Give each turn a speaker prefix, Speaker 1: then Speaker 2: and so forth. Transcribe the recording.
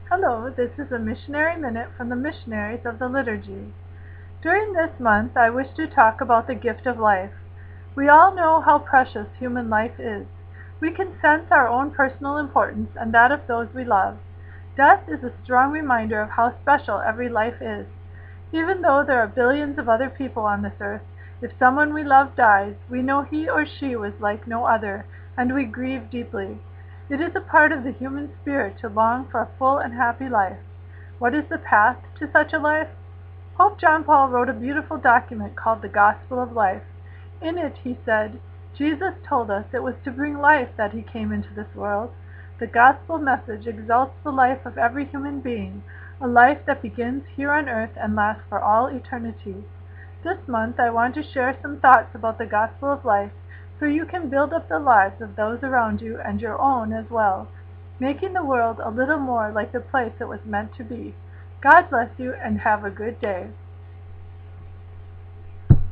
Speaker 1: Hello, this is a Missionary Minute from the Missionaries of the Liturgy. During this month, I wish to talk about the gift of life. We all know how precious human life is. We can sense our own personal importance and that of those we love. Death is a strong reminder of how special every life is. Even though there are billions of other people on this earth, if someone we love dies, we know he or she was like no other, and we grieve deeply. It is a part of the human spirit to long for a full and happy life. What is the path to such a life? Pope John Paul wrote a beautiful document called the Gospel of Life. In it he said, Jesus told us it was to bring life that he came into this world. The gospel message exalts the life of every human being, a life that begins here on earth and lasts for all eternity. This month I want to share some thoughts about the gospel of life so you can build up the lives of those around you and your own as well, making the world a little more like the place it was meant to be. God bless you and have a good day.